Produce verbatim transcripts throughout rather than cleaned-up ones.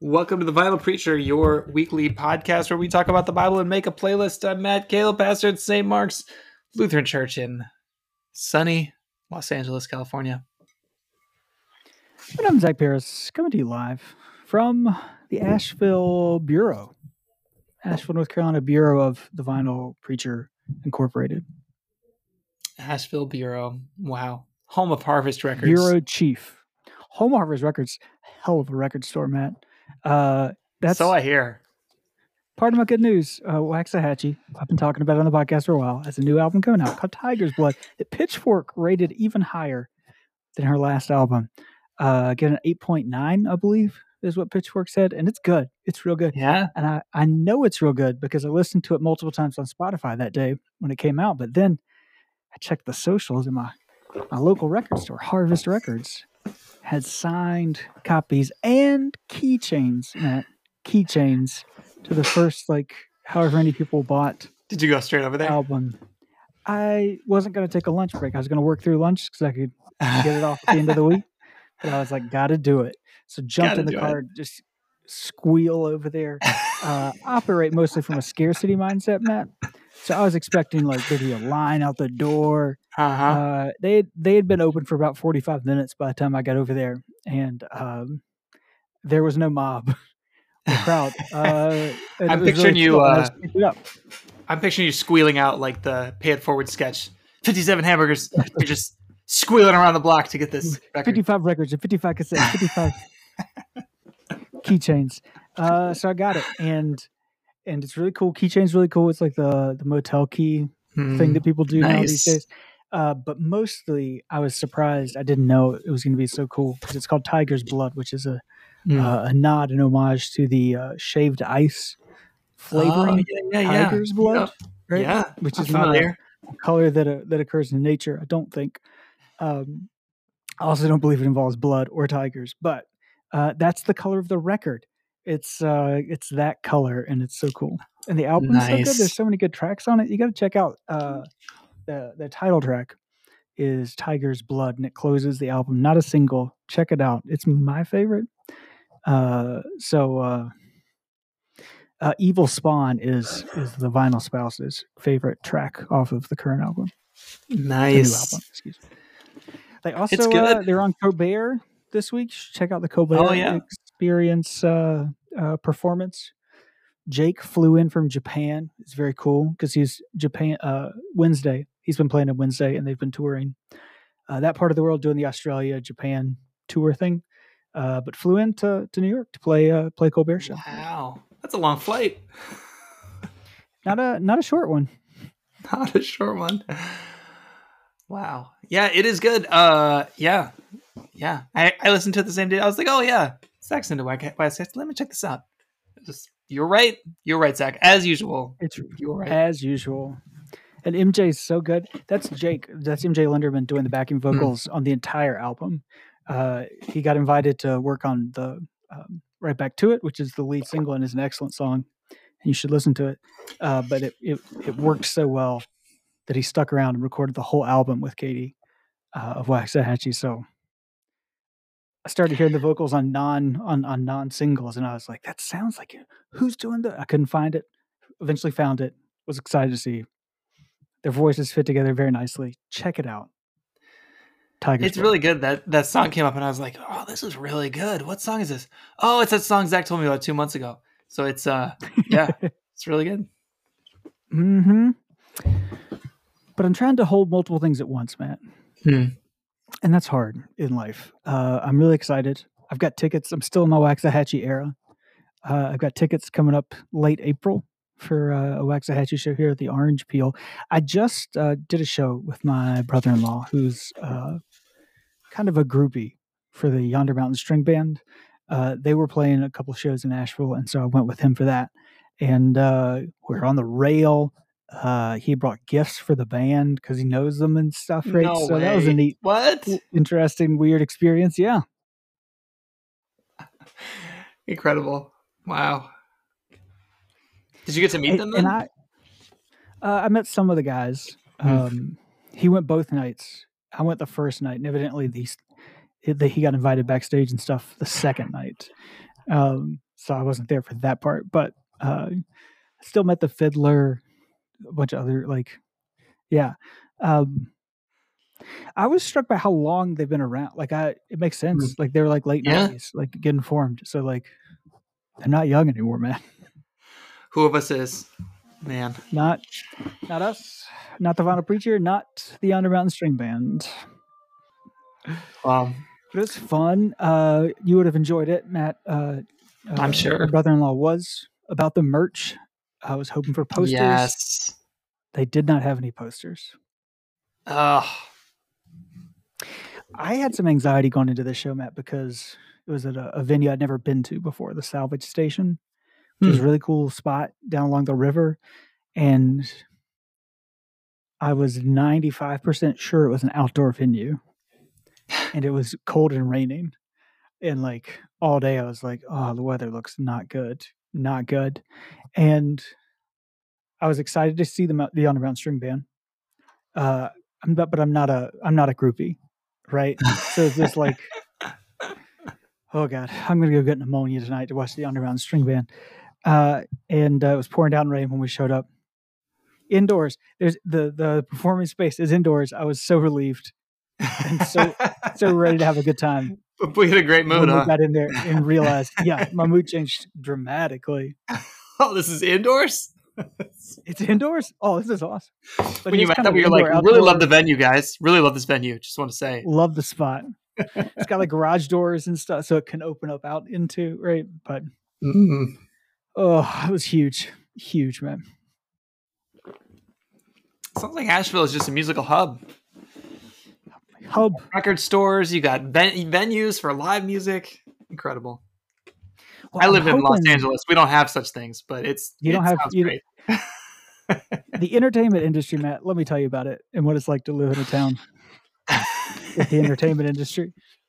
Welcome to the Vinyl Preacher, your weekly podcast where we talk about the Bible and make a playlist. I'm Matt Caleb, pastor at Saint Mark's Lutheran Church in sunny Los Angeles, California. And I'm Zach Paris, coming to you live from the Asheville Bureau, Asheville, North Carolina Bureau of the Vinyl Preacher Incorporated. Asheville Bureau, wow. Home of Harvest Records. Bureau Chief. Home of Harvest Records, hell of a record store, Matt. Uh, that's so I hear. Part of my good news, uh, Waxahachie, I've been talking about it on the podcast for a while, has a new album coming out called Tiger's Blood. That Pitchfork rated even higher than her last album. Uh, get an eight point nine, I believe, is what Pitchfork said, and it's good. It's real good. Yeah. And I, I know it's real good because I listened to it multiple times on Spotify that day when it came out, but then I checked the socials in my, my local record store, Harvest Records, had signed copies and keychains, Matt, keychains to the first, like, however many people bought. Did you go straight over there? Album. I wasn't going to take a lunch break. I was going to work through lunch because I could get it off at the end of the week. But I was like, got to do it. So jumped Gotta in the do car, it. just squeal over there. Uh, operate mostly from a scarcity mindset, Matt. So I was expecting like there to be a line out the door. Uh-huh. Uh, they had, they had been open for about forty-five minutes by the time I got over there, and um, there was no mob or crowd. Uh, and I'm it was picturing really you. cool. I Uh, just picked it up. I'm picturing you squealing out like the Pay It Forward sketch. fifty-seven hamburgers. You're just squealing around the block to get this record. fifty-five records and fifty-five cassettes, fifty-five keychains. Uh, so I got it, and and it's really cool. Keychain's really cool. It's like the the motel key Hmm. thing that people do now Nice. these days. Uh, but mostly, I was surprised. I didn't know it was going to be so cool because it's called Tiger's Blood, which is a Hmm. uh, a nod and homage to the uh, shaved ice flavoring Oh, yeah, yeah, yeah. Tiger's Blood, Yep. right? Yeah, Which I'm is not a familiar. color that uh, that occurs in nature. I don't think. Um, I also don't believe it involves blood or tigers, but uh, that's the color of the record. It's uh, it's that color, and it's so cool. And the album's so good. Nice. There's so many good tracks on it. You got to check out uh, the the title track is Tiger's Blood, and it closes the album. Not a single. Check it out. It's my favorite. Uh, so uh, uh, Evil Spawn is is the Vinyl Spouse's favorite track off of the current album. The new Nice. album, excuse me. They also It's uh, good. they're on Colbert this week. Check out the Colbert Oh, yeah. Experience uh, uh, performance. Jake flew in from Japan. It's very cool because he's Japan uh, Wednesday. He's been playing on Wednesday, and they've been touring uh, that part of the world, doing the Australia Japan tour thing. Uh, but flew into to New York to play uh, play Colbert show. Wow. That's a long flight. Not a not a short one. Not a short one. Wow. Yeah, it is good. Uh, yeah. Yeah. I, I listened to it the same day. I was like, oh, yeah. Zach's into West. Let me check this out. Just, you're right. You're right, Zach. As usual. It's You're right. as usual. And M J's so good. That's Jake. That's M J Linderman doing the backing Hmm. vocals on the entire album. Uh, he got invited to work on the um, Right Back to It, which is the lead single and is an excellent song. And you should listen to it. Uh, but it, it it worked so well that he stuck around and recorded the whole album with Katie uh, of Waxahachie. So I started hearing the vocals on non on, on non singles, and I was like, that sounds like it. Who's doing that? I couldn't find it. Eventually found it. Was excited to see their voices fit together very nicely. Check it out. Tiger's It's Blood. really good. That that song came up and I was like, oh, this is really good. What song is this? Oh, it's that song Zach told me about two months ago. So it's, uh, yeah, it's really good. Mm-hmm. But I'm trying to hold multiple things at once, Matt. Hmm. And that's hard in life. Uh, I'm really excited. I've got tickets. I'm still in my Waxahachie era. Uh, I've got tickets coming up late April for uh, a Waxahachie show here at the Orange Peel. I just uh, did a show with my brother-in-law, who's uh, kind of a groupie for the Yonder Mountain String Band. Uh, they were playing a couple shows in Nashville, and so I went with him for that. And uh, we were on the rail. Uh, he brought gifts for the band because he knows them and stuff, right? No so that was a way. neat, What? interesting, weird experience. Yeah. Incredible. Wow. Did you get to meet And, them and then? I, uh, I met some of the guys. Um, he went both nights. I went the first night, and evidently these he got invited backstage and stuff the second night. Um, so I wasn't there for that part. But uh, still met the fiddler, a bunch of other like, yeah. Um, I was struck by how long they've been around. Like, I it makes Hmm. sense. Like they were like late Yeah. nineties, like getting formed. So like they're not young anymore, man. Who of us is? Man. Not not us, not the Vinyl Preacher, not the Underground String Band. Um, But it was fun. Uh, you would have enjoyed it, Matt. Uh, uh, I'm sure. My brother-in-law was about the merch. I was hoping for posters. Yes. They did not have any posters. Ugh. I had some anxiety going into this show, Matt, because it was at a, a venue I'd never been to before, the Salvage Station, which is a Hmm. really cool spot down along the river. And I was ninety-five percent sure it was an outdoor venue. And it was cold and raining. And like all day, I was like, oh, the weather looks not good. Not good. And I was excited to see the, the Underground String Band. Uh, I'm not, but I'm not a I'm not a groupie, right? So it's just like, oh god, I'm gonna go get pneumonia tonight to watch the Underground String Band. Uh, and uh, it was pouring down rain when we showed up. Indoors, there's the the performance space is indoors. I was so relieved and so so ready to have a good time. We had a great mood, when huh? we got in there and realized, yeah, my mood changed dramatically. Oh, this is indoors? It's indoors? Oh, this is awesome. But When you met kind them, of you're like, indoor, really love outdoor. the venue, guys. Really love this venue. Just want to say. Love the spot. It's got like garage doors and stuff, so it can open up out into, right? But Mm. oh, it was huge. Huge, man. Sounds like Asheville is just a musical hub. Hub. Record stores, you got ven- venues for live music. Incredible. Well, I I'm live in Los hoping- Angeles. We don't have such things, but it's You it don't have- sounds you- great. The entertainment industry, Matt, let me tell you about it and what it's like to live in a town with the entertainment industry.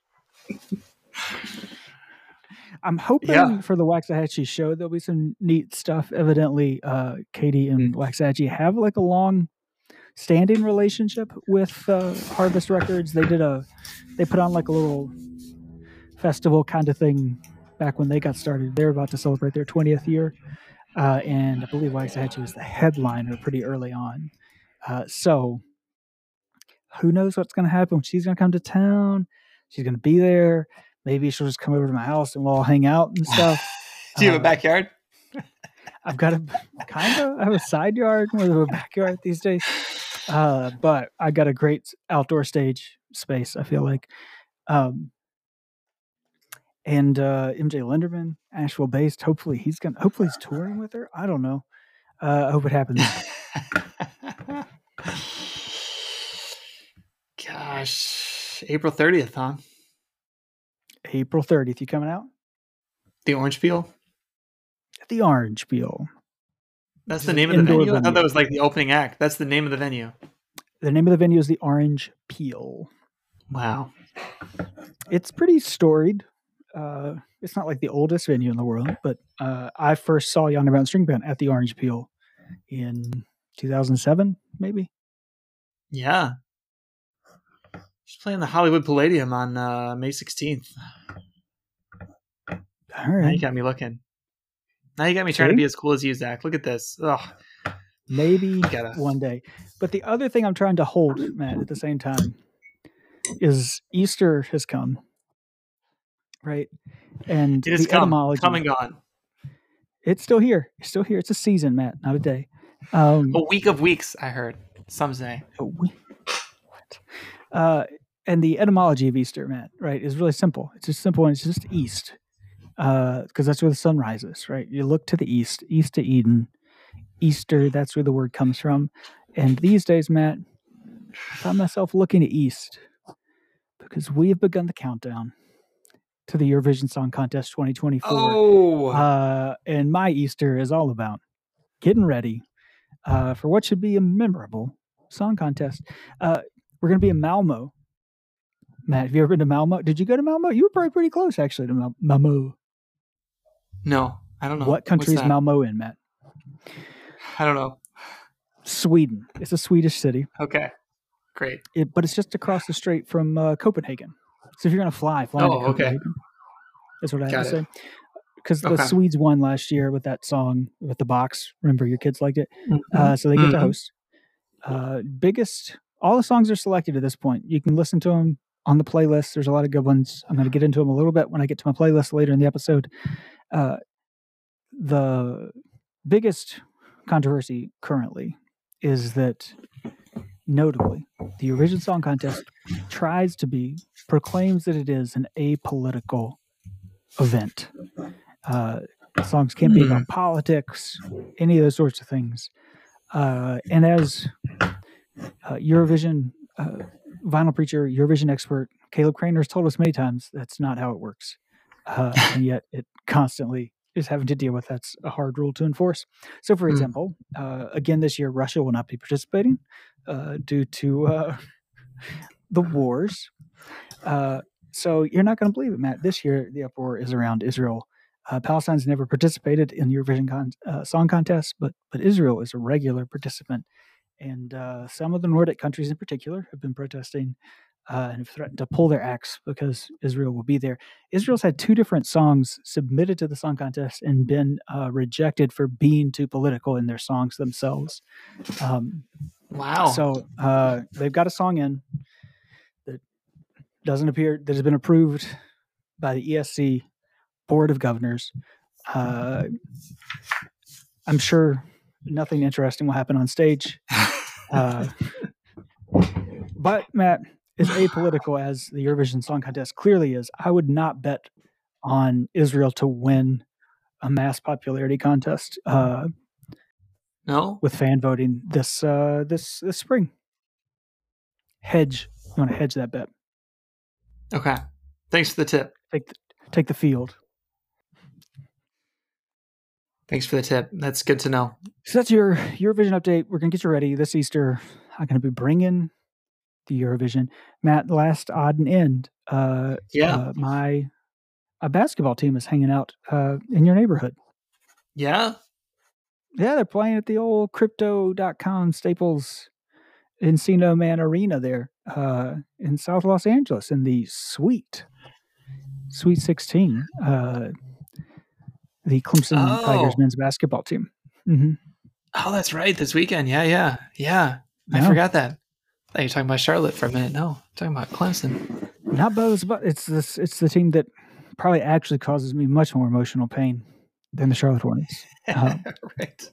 I'm hoping Yeah. for the Waxahachie show there'll be some neat stuff. Evidently, uh, Katie and Waxahachie have like a long standing relationship with uh, Harvest Records. They did a, they put on like a little festival kind of thing back when they got started. They're about to celebrate their twentieth year. Uh, and I believe Waxahachie was the headliner pretty early on. Uh, so who knows what's going to happen when she's going to come to town. She's going to be there. Maybe she'll just come over to my house and we'll all hang out and stuff. Do you have Uh, a backyard? I've got a kind of, I have a side yard more than a backyard these days. Uh, but I got a great outdoor stage space, I feel like. Um, and uh, M J Linderman, Asheville based. Hopefully he's gonna. Hopefully he's touring with her. I don't know. Uh, I hope it happens. Gosh, April thirtieth, huh? April thirtieth. You coming out? The Orange Peel. At the Orange Peel. That's Just the an name of the indoor venue. I thought venue. that was like the opening act. That's the name of the venue. The name of the venue is the Orange Peel. Wow. It's pretty storied. Uh, it's not like the oldest venue in the world, but uh, I first saw Yonder Mountain String Band at the Orange Peel in two thousand seven, maybe. Yeah. She's playing the Hollywood Palladium on uh, May sixteenth. All Now you right. got me looking. Now you got me trying to See? be as cool as you, Zach. Look at this. Ugh. Maybe Gotta- one day. But the other thing I'm trying to hold, Matt, at the same time, is Easter has come, right? And It has the come. etymology, Come and gone. it's still here. It's still here. It's a season, Matt, not a day. Um, A week of weeks, I heard. Some say. a we- what? Uh, and the etymology of Easter, Matt, right, is really simple. It's just simple, and it's just east, because that's where the sun rises, right? You look to the east, east to Eden, Easter. That's where the word comes from. And these days, Matt, I find myself looking to east because we have begun the countdown to the Eurovision Song Contest twenty twenty-four. Oh. Uh, and my Easter is all about getting ready uh, for what should be a memorable song contest. Uh, we're going to be in Malmo. Matt, have you ever been to Malmo? Did you go to Malmo? You were probably pretty close, actually, to Mal- Malmo. no, I don't know. What country What's is that? Malmo in, Matt? I don't know. Sweden. It's a Swedish city, Okay. Great. it, but it's just across the strait from uh, Copenhagen. So if you're going to fly, fly Oh, to okay. Copenhagen. That's what I have Got to it. say. because the Okay. Swedes won last year with that song with the box. Remember, your kids liked it, Mhm. uh, so they get to Mhm. host. Uh, biggest, all the songs are selected at this point. You can listen to them on the playlist. There's a lot of good ones. I'm going to get into them a little bit when I get to my playlist later in the episode. Uh, the biggest controversy currently is that, notably, the Eurovision Song Contest tries to be, proclaims that it is an apolitical event. Uh, songs can't be Hmm. about politics, any of those sorts of things. Uh, and as uh, Eurovision uh, vinyl preacher, Eurovision expert Caleb Craner has told us many times, that's not how it works. Uh, and yet it constantly is having to deal with. That's a hard rule to enforce. So, for Hmm. example, uh, again this year, Russia will not be participating uh, due to uh, the wars. Uh, so you're not going to believe it, Matt. This year, the uproar is around Israel. Uh, Palestine's never participated in the Eurovision con- uh, Song Contest, but but Israel is a regular participant, and uh, some of the Nordic countries in particular have been protesting uh, and have threatened to pull their acts because Israel will be there. Israel's had two different songs submitted to the Song Contest and been uh, rejected for being too political in their songs themselves. Um, Wow. so uh, they've got a song in that doesn't appear that has been approved by the E S C Board of Governors. Uh, I'm sure nothing interesting will happen on stage. Uh, but Matt, as apolitical as the Eurovision Song Contest clearly is, I would not bet on Israel to win a mass popularity contest uh, No. with fan voting this uh, this this spring. Hedge, you want to hedge that bet? Okay. Thanks for the tip. Take the, take the field. Thanks for the tip. That's good to know. So that's your Eurovision update. We're gonna get you ready this Easter. I'm gonna be bringing the Eurovision. Matt, last odd and end. Uh, Yeah. uh, my a basketball team is hanging out uh, in your neighborhood. Yeah. Yeah, they're playing at the old crypto dot com Staples Encino Man Arena there uh, in South Los Angeles in the Sweet Sweet sixteen. Uh, the Clemson Oh. Tigers men's basketball team. Mm-hmm. Oh, that's right. This weekend. Yeah, yeah, yeah. I No. forgot that. I thought you were talking about Charlotte for a minute. No, I'm talking about Clemson. Not both, but it's this. It's the team that probably actually causes me much more emotional pain than the Charlotte Hornets. Uh, Right.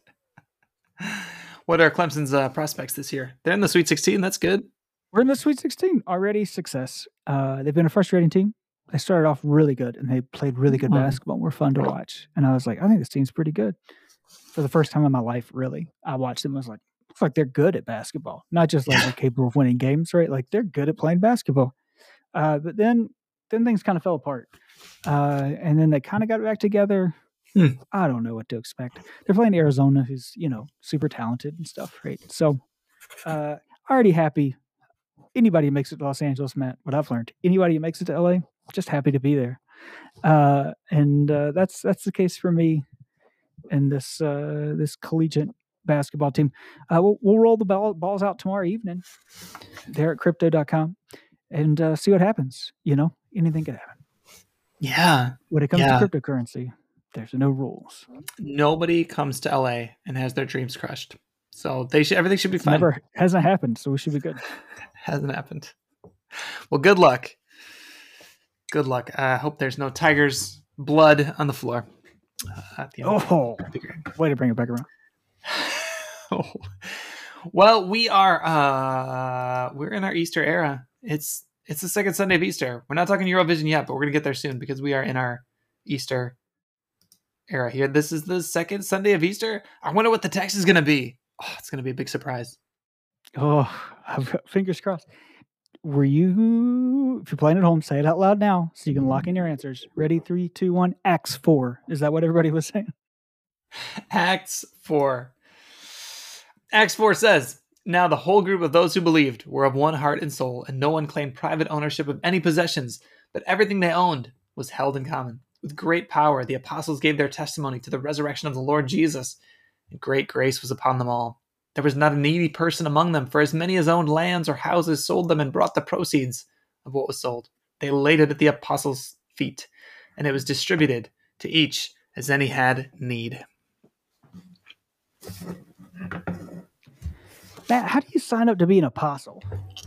What are Clemson's uh, prospects this year? They're in the Sweet sixteen. That's good. We're in the Sweet sixteen already. Success. Uh, they've been a frustrating team. They started off really good and they played really good Mm. basketball. And were fun to watch. And I was like, I think this team's pretty good. For the first time in my life, really, I watched them. I was like, looks like they're good at basketball, not just like they're capable of winning games, right? Like they're good at playing basketball. Uh, but then, then things kind of fell apart, uh, and then they kind of got back together. Hmm. I don't know what to expect. They're playing Arizona, who's you know super talented and stuff, right? So, uh, already happy. Anybody who makes it to Los Angeles, Matt, what I've learned, anybody who makes it to L A, just happy to be there. Uh, and uh, that's that's the case for me and this uh, this collegiate basketball team. Uh, we'll, we'll roll the ball, balls out tomorrow evening there at crypto dot com and uh, see what happens. You know, anything could happen. Yeah. When it comes Yeah. to cryptocurrency, there's no rules. Nobody comes to L A and has their dreams crushed. So they should everything should be fine. Never hasn't happened, so we should be good. Hasn't happened. Well, good luck. Good luck. I hope there's no Tigers blood on the floor. Uh, at the end of Oh, the game. way to bring it back around. Oh. Well, we are uh we're in our Easter era. It's it's the second Sunday of Easter. We're not talking Eurovision yet, but we're gonna get there soon because we are in our Easter era here. This is the second Sunday of Easter. I wonder what the text is gonna be. Oh, it's gonna be a big surprise. Oh, I've got fingers crossed. Were you, if you're playing at home, say it out loud now so you can lock in your answers. Ready? Three, two, one. Acts four. Is that what everybody was saying? Acts four. Acts four says, now the whole group of those who believed were of one heart and soul, and no one claimed private ownership of any possessions, but everything they owned was held in common. With great power, the apostles gave their testimony to the resurrection of the Lord Jesus, and great grace was upon them all. There was not a needy person among them, for as many as owned lands or houses sold them and brought the proceeds of what was sold. They laid it at the apostles' feet, and it was distributed to each as any had need. Matt, how do you sign up to be an apostle?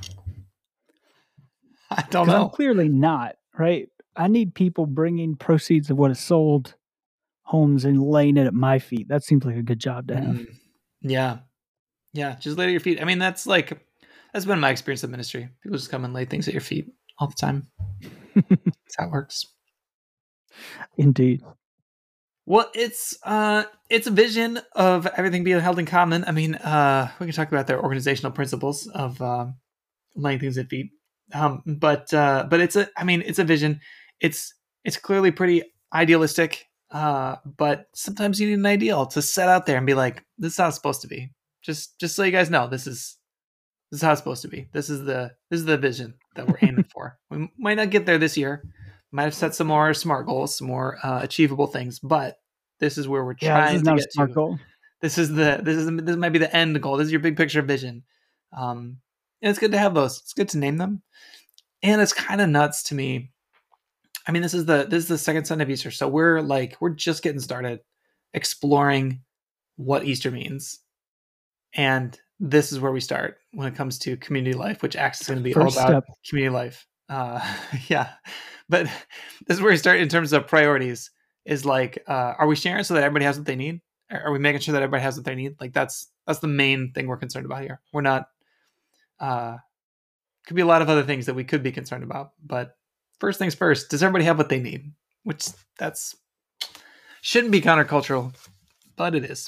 I don't Because I'm know. clearly not, right? I need people bringing proceeds of what is sold homes and laying it at my feet. That seems like a good job to have. Mm, yeah. Yeah. Just lay it at your feet. I mean, that's like, that's been my experience of ministry. People just come and lay things at your feet all the time. That's how it works. Indeed. Well, it's uh, it's a vision of everything being held in common. I mean, uh, we can talk about their organizational principles of uh, laying things at feet. Um, but uh, but it's a, I mean, it's a vision. It's it's clearly pretty idealistic. Uh, but sometimes you need an ideal to set out there and be like, this is how it's supposed to be. Just just so you guys know, this is this is how it's supposed to be. This is the this is the vision that we're aiming for. We might not get there this year. Might have set some more SMART goals, some more uh, achievable things, but this is where we're Yeah, this trying is to not a get smart to. goal. This is the this is this might be the end goal. This is your big picture vision. Um, and it's good to have those. It's good to name them, and it's kind of nuts to me. I mean, this is the this is the second Sunday of Easter, so we're like we're just getting started exploring what Easter means, and this is where we start when it comes to community life, which Acts is going to be First all about step. community life. Uh, yeah, but this is where we start in terms of priorities. Is like, uh, are we sharing so that everybody has what they need? Are we making sure that everybody has what they need? Like that's that's the main thing we're concerned about here. We're not. Uh, could be a lot of other things that we could be concerned about, but first things first. Does everybody have what they need? Which that's shouldn't be countercultural, but it is.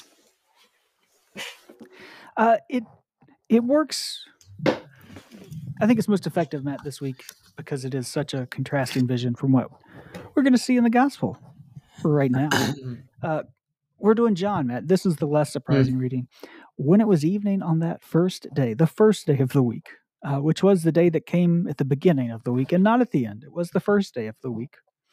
Uh, it it works. I think it's most effective, Matt, this week because it is such a contrasting vision from what we're going to see in the gospel right now. Uh, we're doing John, Matt. This is the less surprising mm. reading. When it was evening on that first day, the first day of the week, uh, which was the day that came at the beginning of the week and not at the end. It was the first day of the week.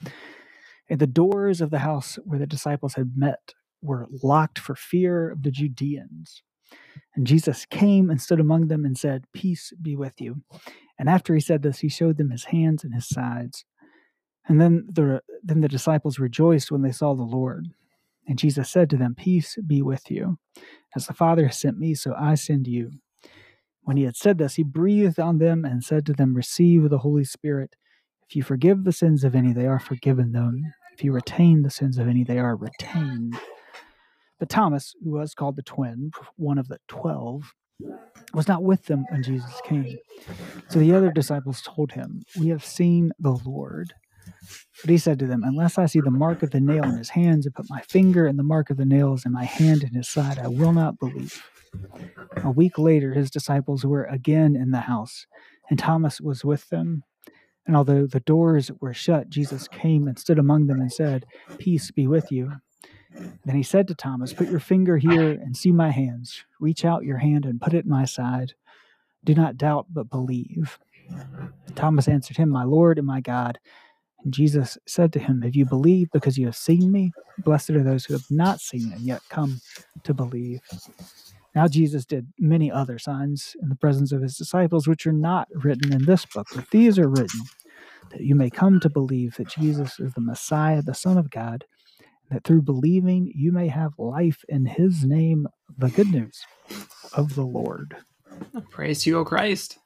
And the doors of the house where the disciples had met were locked for fear of the Judeans. And Jesus came and stood among them and said, "Peace be with you." And after he said this, he showed them his hands and his sides. And then the then the disciples rejoiced when they saw the Lord. And Jesus said to them, "Peace be with you. As the Father has sent me, so I send you." When he had said this, he breathed on them and said to them, "Receive the Holy Spirit. If you forgive the sins of any, they are forgiven them. If you retain the sins of any, they are retained." But Thomas, who was called the twin, one of the twelve, was not with them when Jesus came. So the other disciples told him, "We have seen the Lord." But he said to them, "Unless I see the mark of the nail in his hands and put my finger in the mark of the nails in my hand in his side, I will not believe." A week later, his disciples were again in the house, and Thomas was with them. And although the doors were shut, Jesus came and stood among them and said, "Peace be with you." Then he said to Thomas, "Put your finger here and see my hands. Reach out your hand and put it in my side. Do not doubt, but believe." Thomas answered him, "My Lord and my God." And Jesus said to him, "Have you believed because you have seen me? Blessed are those who have not seen and yet come to believe." Now Jesus did many other signs in the presence of his disciples, which are not written in this book, but these are written that you may come to believe that Jesus is the Messiah, the Son of God, and that through believing you may have life in his name, the good news of the Lord. Praise to you, O Christ.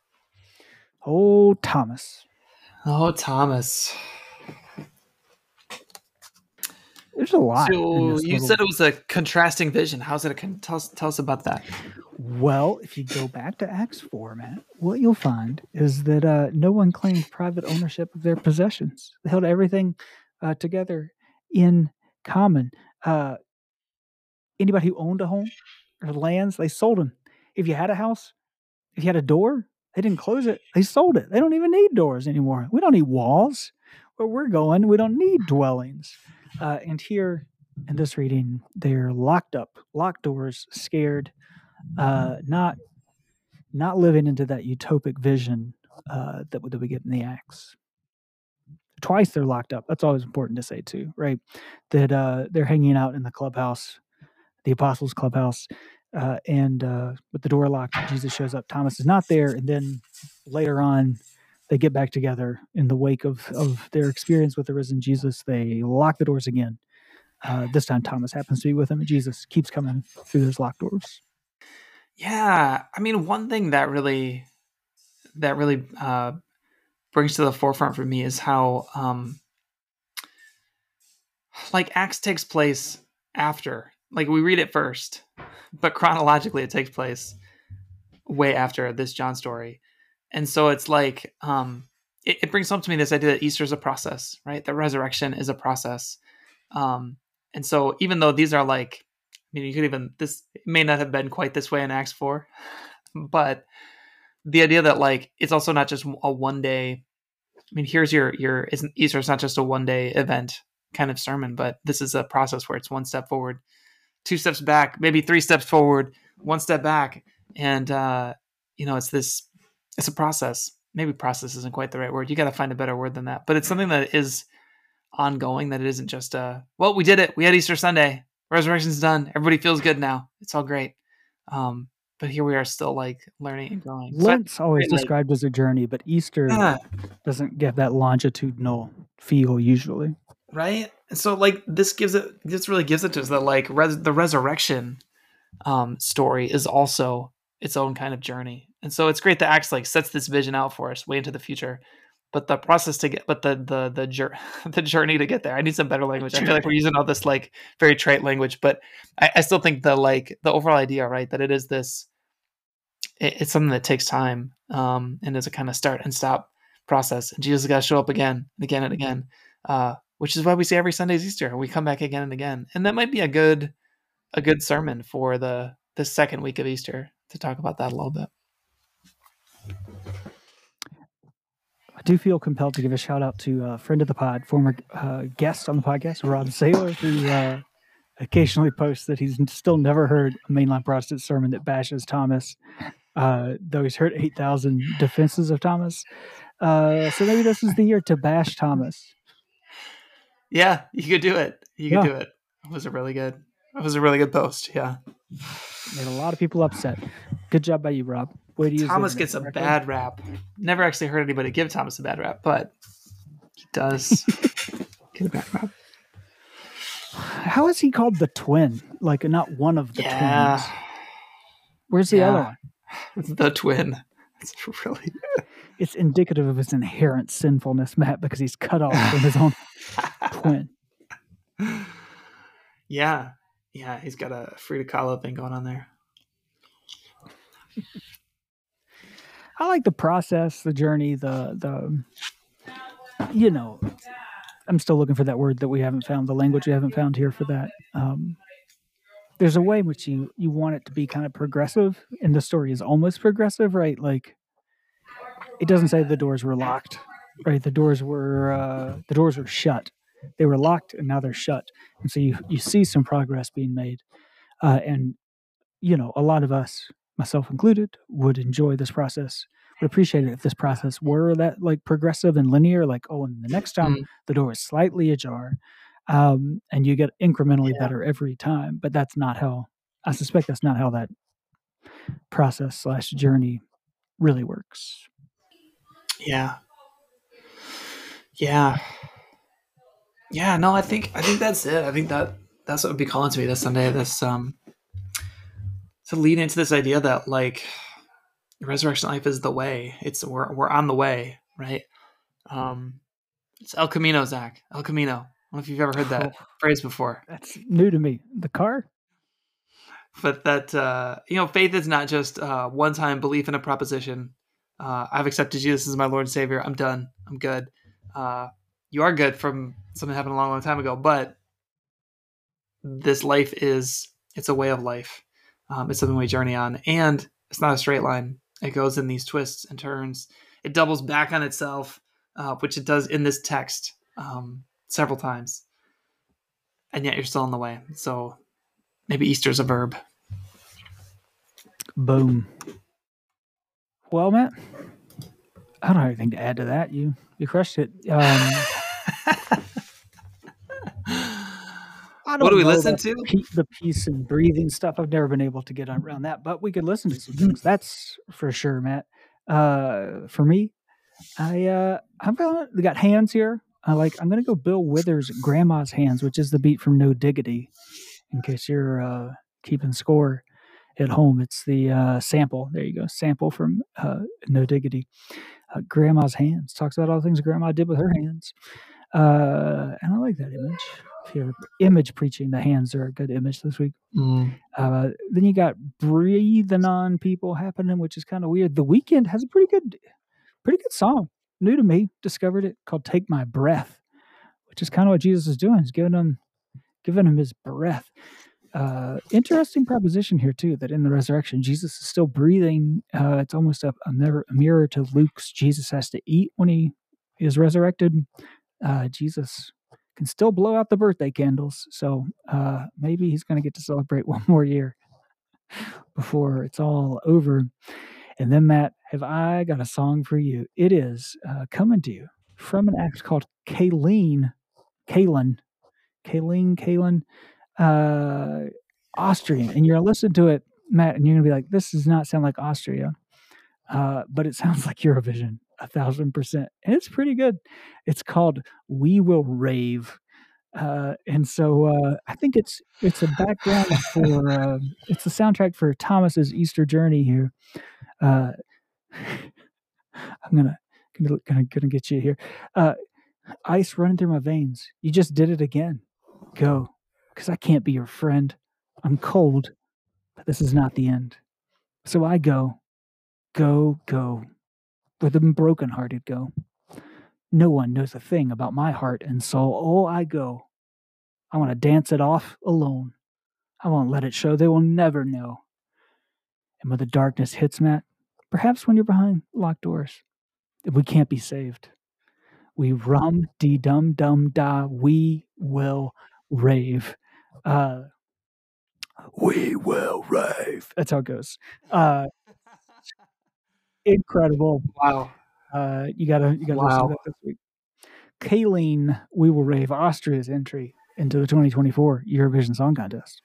Oh, Thomas. Oh, Thomas. There's a lot. So you little... said it was a contrasting vision. How's it? A con- tell us, tell us about that. Well, if you go back to Acts four, Matt, what you'll find is that uh, no one claimed private ownership of their possessions. They held everything uh, together in common. Uh, anybody who owned a home or lands, they sold them. If you had a house, if you had a door, they didn't close it. They sold it. They don't even need doors anymore. We don't need walls. Where we're going, we don't need dwellings. Uh, and here in this reading, they're locked up, locked doors, scared, uh, not not living into that utopic vision uh, that, that we get in the Acts. Twice they're locked up. That's always important to say too, right? That uh, they're hanging out in the clubhouse, the Apostles' clubhouse, uh, and uh, with the door locked, Jesus shows up. Thomas is not there, and then later on, they get back together in the wake of, of their experience with the risen Jesus. They lock the doors again, Uh, this time Thomas happens to be with him, and Jesus keeps coming through those locked doors. Yeah, I mean, one thing that really that really uh, brings to the forefront for me is how um, like Acts takes place after, like we read it first, but chronologically it takes place way after this John story, and so it's like um, it, it brings home to me this idea that Easter is a process, right? The resurrection is a process, um, and so even though these are like, I mean, you could even this may not have been quite this way in Acts four, but the idea that like it's also not just a one day. I mean, here's your your isn't Easter is not just a one day event kind of sermon, but this is a process where it's one step forward, two steps back, maybe three steps forward, one step back, and uh, you know, it's this it's a process. Maybe process isn't quite the right word. You got to find a better word than that. But it's something that is ongoing. That it isn't just a well, we did it. We had Easter Sunday. Resurrection's done. Everybody feels good now. It's all great. Um, but here we are still like learning and growing. Lent's so always like, described as a journey, but Easter yeah. doesn't give that longitudinal feel usually. Right. And so like this gives it, this really gives it to us that like res- the resurrection um, story is also its own kind of journey. And so it's great that Acts like sets this vision out for us way into the future, but the process to get, but the, the, the, jur- the journey to get there, I need some better language. I feel like we're using all this like very trite language, but I, I still think the, like the overall idea, right. That it is this, it, it's something that takes time um, and is a kind of start and stop process. And Jesus has got to show up again and again and again. Uh, which is why we say every Sunday is Easter. We come back again and again. And that might be a good a good sermon for the, the second week of Easter to talk about that a little bit. I do feel compelled to give a shout out to a friend of the pod, former uh, guest on the podcast, Rob Saylor, who uh, occasionally posts that he's still never heard a mainline Protestant sermon that bashes Thomas, uh, though he's heard eight thousand defenses of Thomas. Uh, so maybe this is the year to bash Thomas. Yeah, you could do it. You could Yeah. do it. It was a really good. It was a really good post. Yeah, made a lot of people upset. Good job by you, Rob. Way to use Thomas gets a correctly. bad rap. Never actually heard anybody give Thomas a bad rap, but he does get a bad rap. How is he called the twin? Like not one of the yeah. twins. Where's the yeah. other one? The twin. It's really. It's indicative of his inherent sinfulness, Matt, because he's cut off from his own twin. Yeah. Yeah, he's got a Frida Kahlo thing going on there. I like the process, the journey, the, the, you know, I'm still looking for that word that we haven't found, the language we haven't found here for that. Um, there's a way in which you, you want it to be kind of progressive, and the story is almost progressive, right? Like, it doesn't say the doors were locked, right? The doors were uh, the doors were shut. They were locked, and now they're shut. And so you you see some progress being made, uh, and you know a lot of us, myself included, would enjoy this process. Would appreciate it if this process were that like progressive and linear. Like, oh, and the next time mm. the door is slightly ajar, um, and you get incrementally yeah. better every time. But that's not how. I suspect that's not how that process slash journey really works. Yeah. Yeah. Yeah, no, I think I think that's it. I think that that's what would be calling to me this Sunday. This um to lead into this idea that like resurrection life is the way. It's we're we're on the way, right? Um it's El Camino, Zach. El Camino. I don't know if you've ever heard that oh, phrase before. That's new to me. The car? But that uh, you know, faith is not just uh, one-time belief in a proposition. Uh, I've accepted Jesus as my Lord and Savior. I'm done. I'm good. Uh, you are good from something that happened a long, long time ago, but this life is, it's a way of life. Um, it's something we journey on, and it's not a straight line. It goes in these twists and turns. It doubles back on itself, uh, which it does in this text um, several times. And yet you're still on the way. So maybe Easter's a verb. Boom. Well, Matt, I don't have anything to add to that. You you crushed it. Um, I don't what do we know listen to? Pe- the peace and breathing stuff. I've never been able to get around that, but we could listen to some things. That's for sure, Matt. Uh, for me, I uh, I've got, got hands here. I like. I'm gonna go Bill Withers' "Grandma's Hands," which is the beat from No Diggity. In case you're uh, keeping score at home, it's the uh, sample. There you go, sample from uh, No Diggity. Uh, Grandma's Hands talks about all the things Grandma did with her hands, uh, and I like that image. If you're image preaching, the hands are a good image this week. Mm. Uh, then you got breathing on people happening, which is kind of weird. The Weeknd has a pretty good, pretty good song. New to me, discovered it called "Take My Breath," which is kind of what Jesus is doing. He's giving him, giving him his breath. Uh, interesting proposition here too, that in the resurrection, Jesus is still breathing. Uh, it's almost a, a, mirror, a mirror to Luke's. Jesus has to eat when he is resurrected. Uh, Jesus can still blow out the birthday candles. So uh, maybe he's going to get to celebrate one more year before it's all over. And then, Matt, have I got a song for you? It is uh, coming to you from an act called Kayleen, Kalen, Kayleen, Kalen, uh, Austrian. And you're going to listen to it, Matt, and you're going to be like, this does not sound like Austria, uh, but it sounds like Eurovision, a thousand percent. And it's pretty good. It's called We Will Rave. Uh, and so uh, I think it's it's a background for, uh, it's the soundtrack for Thomas's Easter journey here. Uh, I'm gonna gonna gonna, gonna get you here. Uh, ice running through my veins. You just did it again. Go, because I can't be your friend. I'm cold, but this is not the end. So I go, go, go, where the brokenhearted go. No one knows a thing about my heart and soul. Oh, I go. I want to dance it off alone. I won't let it show. They will never know. And when the darkness hits, Matt, perhaps when you're behind locked doors, we can't be saved. We rum dee dum dum da. We will rave. Uh, we will rave. That's how it goes. Uh, incredible. Wow. Uh, you gotta you gotta wow. listen to that this week. Kayleen, We Will Rave, Austria's entry into the twenty twenty-four Eurovision Song Contest.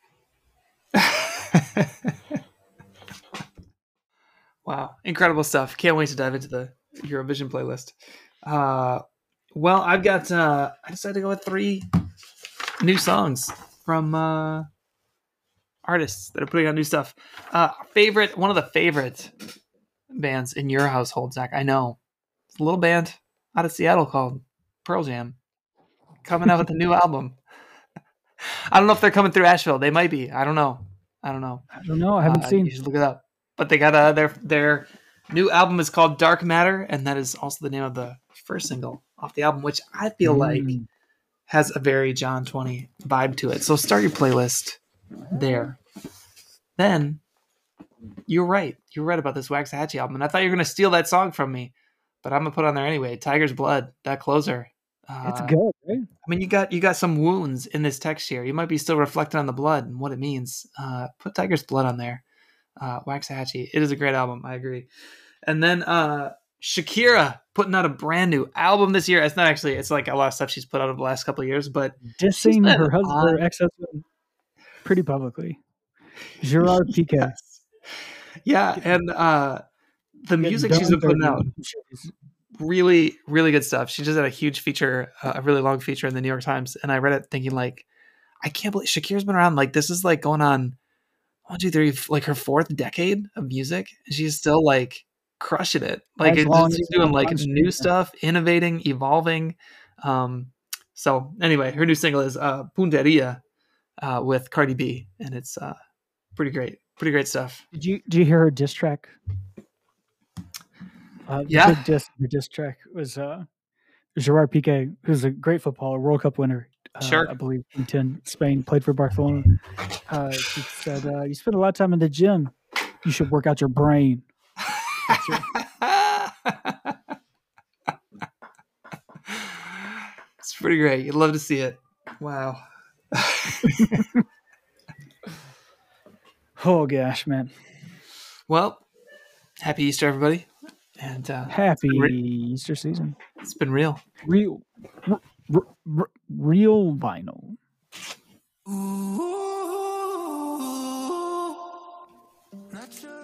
Wow, incredible stuff. Can't wait to dive into the Eurovision playlist. Uh, well, I've got, uh, I decided to go with three new songs from uh, artists that are putting out new stuff. Uh, favorite, one of the favorite bands in your household, Zach, I know. It's a little band out of Seattle called Pearl Jam, coming out with a new album. I don't know if they're coming through Asheville. They might be. I don't know. I don't know. I don't know. I haven't uh, seen. You should look it up. But they got uh, their their new album is called Dark Matter, and that is also the name of the first single off the album, which I feel mm. like has a very John twenty vibe to it. So start your playlist there. Then you're right. You're right about this Waxahachie album, and I thought you were going to steal that song from me, but I'm gonna put it on there anyway. Tiger's Blood, that closer. Uh, it's good, right? I mean, you got you got some wounds in this text here. You might be still reflecting on the blood and what it means. Uh, put Tiger's Blood on there. Uh, Waxahachie. It is a great album. I agree. And then uh, Shakira putting out a brand new album this year. It's not actually. It's like a lot of stuff she's put out over the last couple of years, but dissing her husband, her ex-husband, pretty publicly. Gerard Piqué. Yes. Yeah, and uh, the music she's been putting out. Really, really good stuff. She just had a huge feature, uh, a really long feature in the New York Times, and I read it thinking like, I can't believe Shakira's been around. Like this is like going on one, two, three, like her fourth decade of music, and she's still like crushing it. Like it's just, she's doing like new stuff, innovating, evolving. Um, so anyway, her new single is uh, Punteria uh, with Cardi B, and it's uh, pretty great, pretty great stuff. Did you did you hear her diss track? Uh, the yeah, big diss, her diss track was uh, Gerard Piqué, who's a great footballer, World Cup winner. Uh, sure, I believe in ten, Spain, played for Barcelona. Uh, she said, uh, "You spend a lot of time in the gym. You should work out your brain." It's pretty great. You'd love to see it. Wow. Oh gosh, man. Well, happy Easter, everybody. And uh, happy re- Easter season. It's been real. Real, r- r- r- real vinyl. Ooh, not sure.